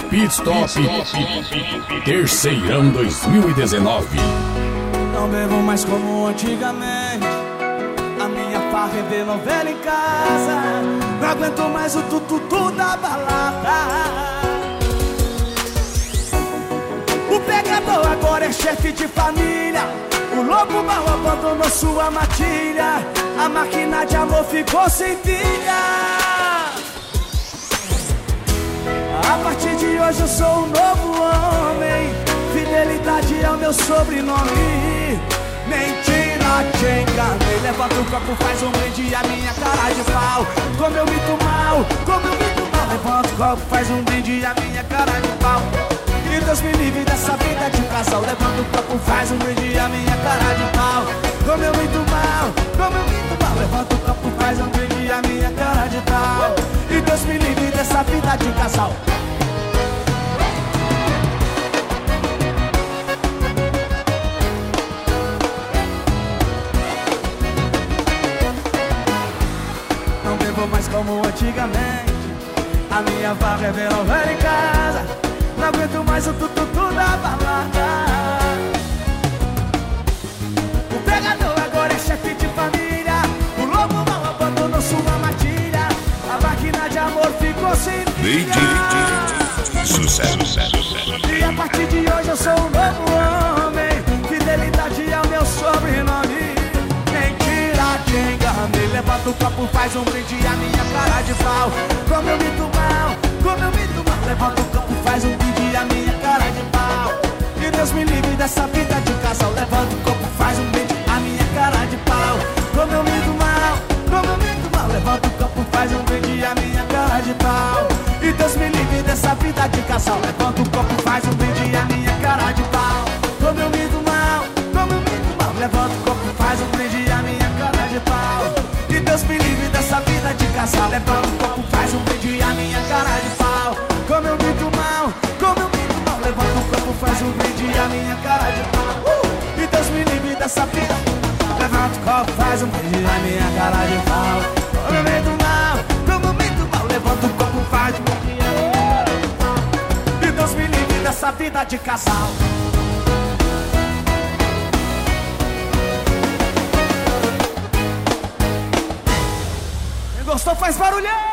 Pit Stop Terceirão 2019. Não bebo mais como antigamente. A minha farra é ver novela em casa. Não aguento mais o tututu da balada. O pegador agora é chefe de família. O lobo mal abandonou sua matilha. A máquina de amor ficou sem pilha. A partir de hoje eu sou um novo homem. Fidelidade é o meu sobrenome. Mentira, te enganei. Levanta o copo, faz um brinde, a minha cara de pau. Como eu minto mal, como eu minto mal. Levanta o copo, faz um brinde, a minha cara de pau. E Deus me livre dessa vida de casal. Levanta o copo, faz um brinde, a minha cara de pau. Como eu minto mal, como eu minto mal. Levanta o copo, faz um brinde, a minha cara de pau. E Deus me livre dessa vida de casal. Não bebo mais como antigamente. A minha farra é ver novela em casa. Não aguento mais o tututu da balada. O pegador agora é chefe de família. O lobo mal abandonou sua matilha. A máquina de amor ficou sem pilha. Sucesso. E a partir de hoje eu sou um novo homem. Fidelidade é o meu sobrenome. Mentira, te enganei. Levanta o copo, faz um brinde, a minha cara de pau. Como eu minto mal, como eu minto mal. Levanta o copo, faz um brinde, a minha cara de pau. E Deus me livre dessa vida de casal. Levanta o copo, faz um brinde, a minha cara de pau. Como eu minto mal, como eu minto mal. Levanta o copo, faz um brinde, a minha cara de pau. E Deus me livre dessa vida de casal. Levanta o copo, faz um brinde, a minha cara de pau. Como eu minto mal, como eu minto mal. Levanta o copo, faz um brinde, a minha cara de pau. E Deus me livre dessa vida de casal. Levanta o copo, faz um brinde, a minha cara de pau. Como eu minto mal, como eu minto mal. Levanta o copo, faz um brinde, a minha cara de pau. E Deus me livre dessa vida. Levanta o copo, faz um brinde, a minha cara de pau. Como eu minto mal, como eu minto mal. Levanta o copo, faz um brinde, a minha cara de pau. E Deus me livre dessa vida de casal. Quem gostou faz barulhão.